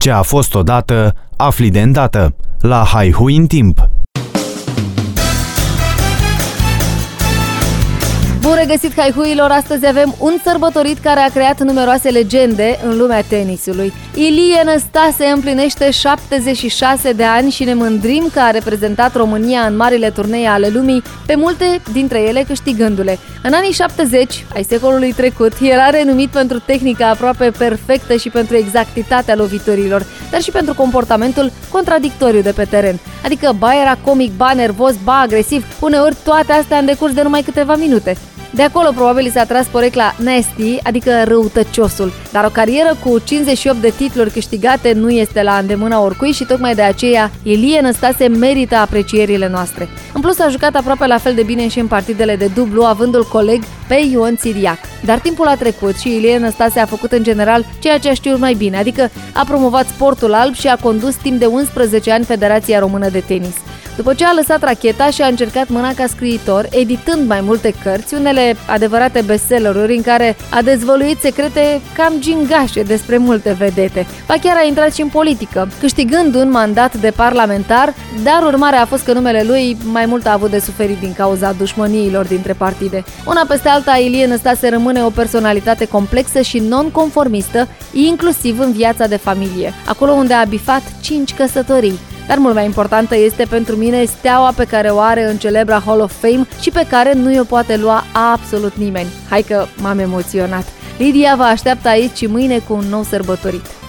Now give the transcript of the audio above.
Ce a fost odată, afli de îndată. La Haihui în timp. Bun regăsit, haihuilor! Astăzi avem un sărbătorit care a creat numeroase legende în lumea tenisului. Ilie Năstase împlinește 76 de ani și ne mândrim că a reprezentat România în marile turnee ale lumii, pe multe dintre ele câștigându-le. În anii 70 ai secolului trecut, era renumit pentru tehnica aproape perfectă și pentru exactitatea loviturilor, dar și pentru comportamentul contradictoriu de pe teren. Adică ba era comic, ba nervos, ba agresiv, uneori toate astea în decurs de numai câteva minute. De acolo probabil s-a tras porecla Nasty, adică răutăciosul, dar o carieră cu 58 de titluri câștigate nu este la îndemâna oricui și tocmai de aceea Ilie Năstase merită aprecierile noastre. În plus a jucat aproape la fel de bine și în partidele de dublu, avându-l coleg pe Ion Țiriac. Dar timpul a trecut și Ilie Năstase a făcut în general ceea ce a știut mai bine, adică a promovat sportul alb și a condus timp de 11 ani Federația Română de Tenis. După ce a lăsat racheta și a încercat mâna ca scriitor, editând mai multe cărți, unele adevărate bestselleruri în care a dezvăluit secrete cam gingașe despre multe vedete. Ba chiar a intrat și în politică, câștigând un mandat de parlamentar, dar urmarea a fost că numele lui mai mult a avut de suferit din cauza dușmăniilor dintre partide. Una peste alta, Ilie Năstase rămâne o personalitate complexă și non-conformistă, inclusiv în viața de familie, acolo unde a bifat 5 căsătorii. Dar mult mai importantă este pentru mine steaua pe care o are în celebra Hall of Fame și pe care nu o poate lua absolut nimeni. Hai că m-am emoționat! Lidia vă așteaptă aici și mâine cu un nou sărbătorit.